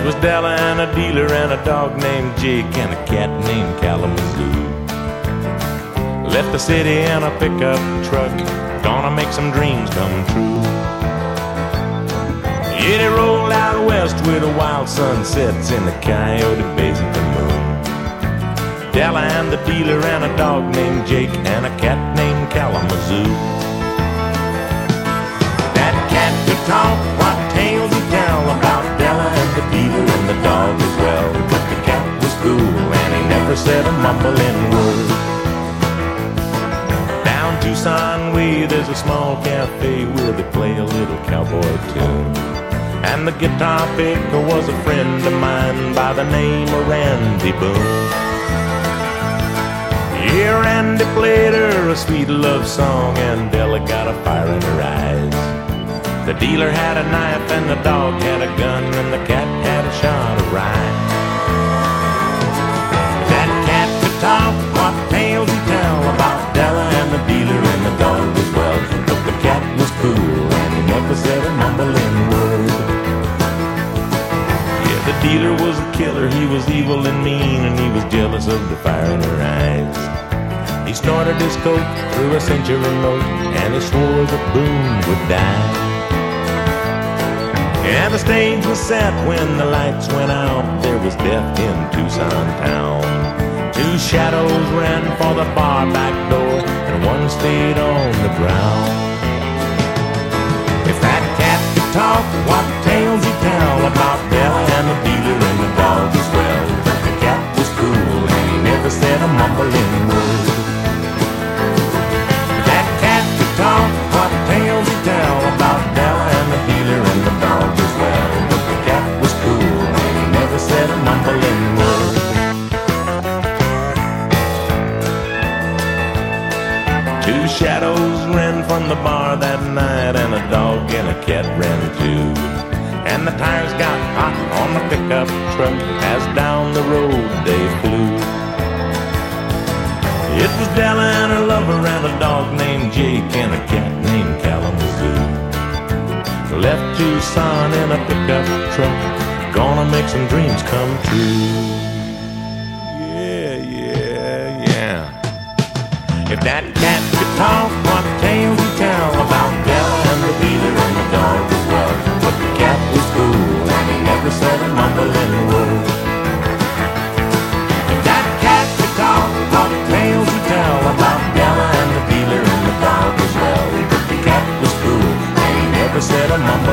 was Della and a dealer and a dog named Jake and a cat named Kalamazoo. Left the city in a pickup truck, gonna make some dreams come true. Yeah, they rolled out west where the wild sunsets in the Coyote Bays of the moon. Della and the dealer and a dog named Jake and a cat named Kalamazoo. That cat could talk, what tales he'd tell about Della and the dealer and the dog as well. But the cat was cool and he never said a mumbling word. Down Tucson way there's a small cafe where they play a little cowboy tune. And the guitar picker was a friend of mine by the name of Randy Boone. Yeah, Randy played her a sweet love song and Della got a fire in her eyes. The dealer had a knife and the dog had a gun and the cat had a shot of rye. That cat could talk, what tales he'd tell about Della and the dealer and the dog as well. But the cat was cool and he never said a mumbling word. The dealer was a killer, he was evil and mean, and he was jealous of the fire in her eyes. He snorted his coke through a century note, and he swore that Boone would die. And the stage was set when the lights went out, there was death in Tucson town. Two shadows ran for the bar back door, and one stayed on the ground. If that cat could talk, what tales he'd tell about Della and the dealer and the dog as well. But the cat was cool and he never said a mumbling word. If that cat could talk, what tales he'd tell about Della and the dealer and the dog as well. But the cat was cool and he never said a mumbling word. Two shadows ran from the bar that night, and a dog and a cat ran too. And the tires got hot on the pickup truck as down the road they flew. It was Della and her lover and a dog named Jake and a cat named Kalamazoo. Left Tucson in a pickup truck, gonna make some dreams come true. Yeah, yeah, yeah. If that cat could talk, what tales he'd tell about Della and the dealer and the dog as well. But the cat was cool and he never said a mumbling word. If that cat could talk, what tales he'd tell about Della and the dealer and the dog as well. But the cat was cool and he never said a mumbling word.